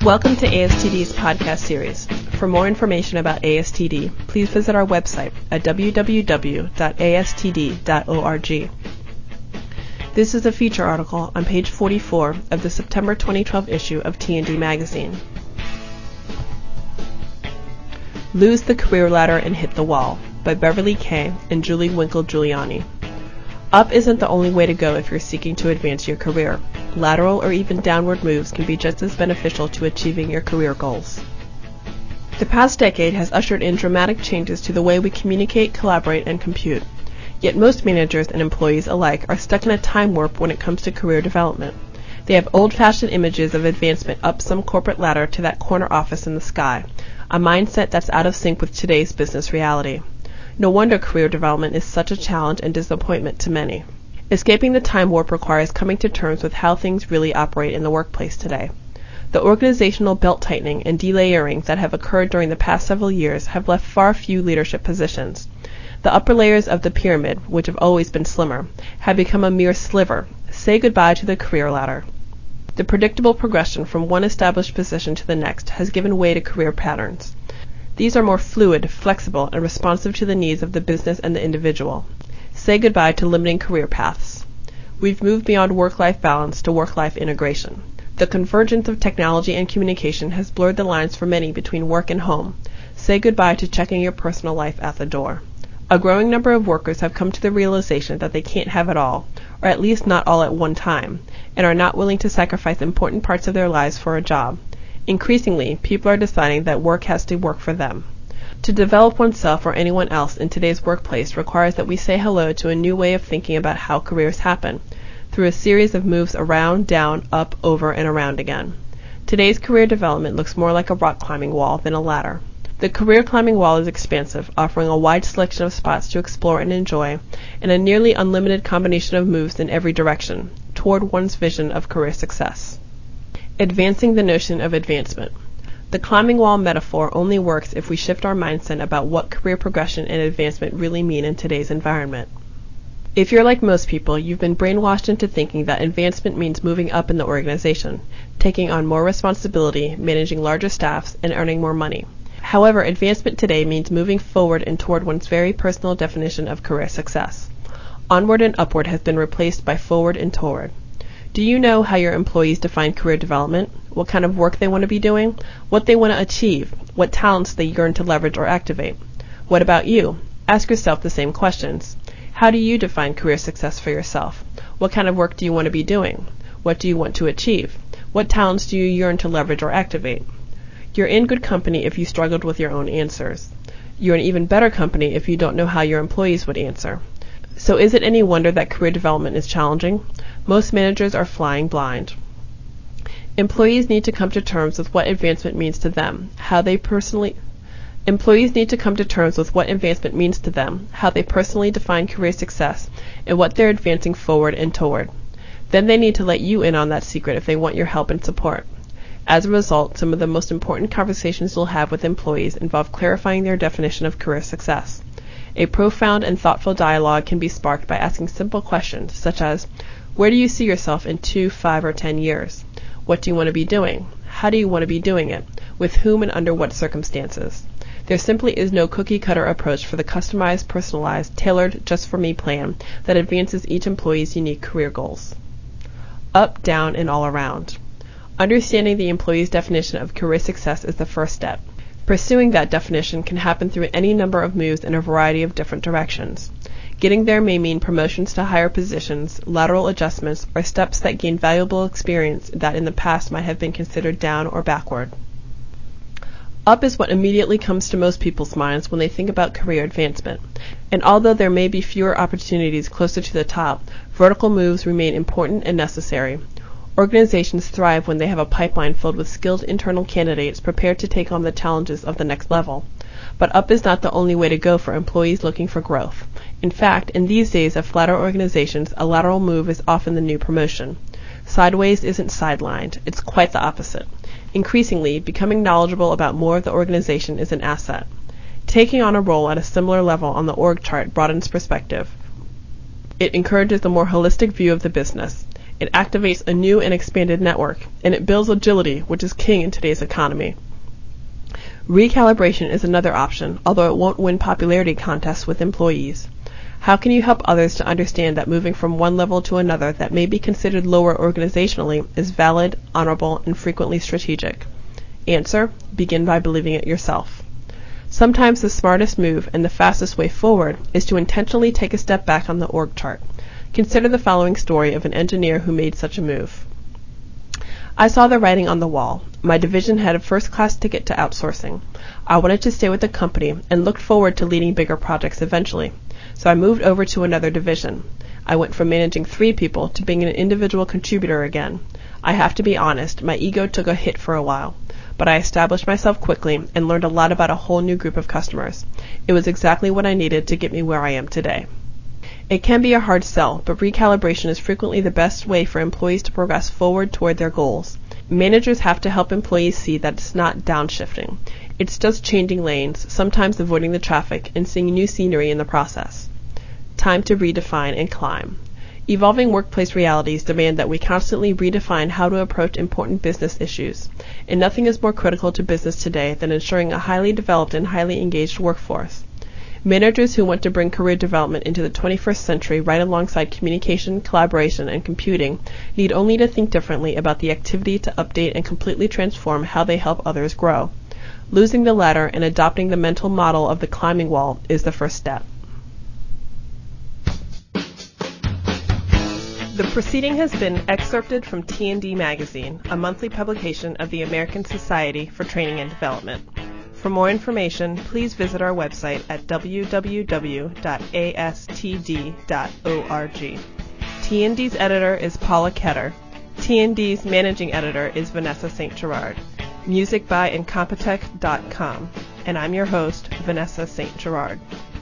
Welcome to ASTD's podcast series. For more information about ASTD, please visit our website at www.astd.org. This is a feature article on page 44 of the September 2012 issue of T&D Magazine. Lose the Career Ladder and Hit the Wall by Beverly Kay and Julie Winkle-Giuliani. Up isn't the only way to go if you're seeking to advance your career. Lateral or even downward moves can be just as beneficial to achieving your career goals. The past decade has ushered in dramatic changes to the way we communicate, collaborate, and compute. Yet most managers and employees alike are stuck in a time warp when it comes to career development. They have old-fashioned images of advancement up some corporate ladder to that corner office in the sky, a mindset that's out of sync with today's business reality. No wonder career development is such a challenge and disappointment to many. Escaping the time warp requires coming to terms with how things really operate in the workplace today. The organizational belt-tightening and delayering that have occurred during the past several years have left far few leadership positions. The upper layers of the pyramid, which have always been slimmer, have become a mere sliver. Say goodbye to the career ladder. The predictable progression from one established position to the next has given way to career patterns. These are more fluid, flexible, and responsive to the needs of the business and the individual. Say goodbye to limiting career paths. We've moved beyond work-life balance to work-life integration. The convergence of technology and communication has blurred the lines for many between work and home. Say goodbye to checking your personal life at the door. A growing number of workers have come to the realization that they can't have it all, or at least not all at one time, and are not willing to sacrifice important parts of their lives for a job. Increasingly, people are deciding that work has to work for them. To develop oneself or anyone else in today's workplace requires that we say hello to a new way of thinking about how careers happen, through a series of moves around, down, up, over, and around again. Today's career development looks more like a rock climbing wall than a ladder. The career climbing wall is expansive, offering a wide selection of spots to explore and enjoy, and a nearly unlimited combination of moves in every direction, toward one's vision of career success. Advancing the notion of advancement. The climbing wall metaphor only works if we shift our mindset about what career progression and advancement really mean in today's environment. If you're like most people, you've been brainwashed into thinking that advancement means moving up in the organization, taking on more responsibility, managing larger staffs, and earning more money. However, advancement today means moving forward and toward one's very personal definition of career success. Onward and upward has been replaced by forward and toward. Do you know how your employees define career development? What kind of work they want to be doing? What they want to achieve? What talents they yearn to leverage or activate? What about you? Ask yourself the same questions. How do you define career success for yourself? What kind of work do you want to be doing? What do you want to achieve? What talents do you yearn to leverage or activate? You're in good company if you struggled with your own answers. You're in even better company if you don't know how your employees would answer. So is it any wonder that career development is challenging? Most managers are flying blind. Employees need to come to terms with what advancement means to them, how they personally define career success, and what they're advancing forward and toward. Then they need to let you in on that secret if they want your help and support. As a result, some of the most important conversations you'll have with employees involve clarifying their definition of career success. A profound and thoughtful dialogue can be sparked by asking simple questions, such as, where do you see yourself in 2, 5, or 10 years? What do you want to be doing? How do you want to be doing it? With whom and under what circumstances? There simply is no cookie-cutter approach for the customized, personalized, tailored, just-for-me plan that advances each employee's unique career goals. Up, down, and all around. Understanding the employee's definition of career success is the first step. Pursuing that definition can happen through any number of moves in a variety of different directions. Getting there may mean promotions to higher positions, lateral adjustments, or steps that gain valuable experience that in the past might have been considered down or backward. Up is what immediately comes to most people's minds when they think about career advancement. And although there may be fewer opportunities closer to the top, vertical moves remain important and necessary. Organizations thrive when they have a pipeline filled with skilled internal candidates prepared to take on the challenges of the next level. But up is not the only way to go for employees looking for growth. In fact, in these days of flatter organizations, a lateral move is often the new promotion. Sideways isn't sidelined, it's quite the opposite. Increasingly, becoming knowledgeable about more of the organization is an asset. Taking on a role at a similar level on the org chart broadens perspective. It encourages a more holistic view of the business. It activates a new and expanded network, and it builds agility, which is king in today's economy. Recalibration is another option, although it won't win popularity contests with employees. How can you help others to understand that moving from one level to another that may be considered lower organizationally is valid, honorable, and frequently strategic? Answer: begin by believing it yourself. Sometimes the smartest move and the fastest way forward is to intentionally take a step back on the org chart. Consider the following story of an engineer who made such a move. I saw the writing on the wall. My division had a first-class ticket to outsourcing. I wanted to stay with the company and looked forward to leading bigger projects eventually. So I moved over to another division. I went from managing 3 people to being an individual contributor again. I have to be honest, my ego took a hit for a while. But I established myself quickly and learned a lot about a whole new group of customers. It was exactly what I needed to get me where I am today. It can be a hard sell, but recalibration is frequently the best way for employees to progress forward toward their goals. Managers have to help employees see that it's not downshifting. It's just changing lanes, sometimes avoiding the traffic, and seeing new scenery in the process. Time to redefine and climb. Evolving workplace realities demand that we constantly redefine how to approach important business issues, and nothing is more critical to business today than ensuring a highly developed and highly engaged workforce. Managers who want to bring career development into the 21st century right alongside communication, collaboration, and computing need only to think differently about the activity to update and completely transform how they help others grow. Losing the ladder and adopting the mental model of the climbing wall is the first step. The proceeding has been excerpted from T&D Magazine, a monthly publication of the American Society for Training and Development. For more information, please visit our website at www.astd.org. T&D's editor is Paula Ketter. T&D's managing editor is Vanessa St. Gerard. Music by Incompetech.com. And I'm your host, Vanessa St. Gerard.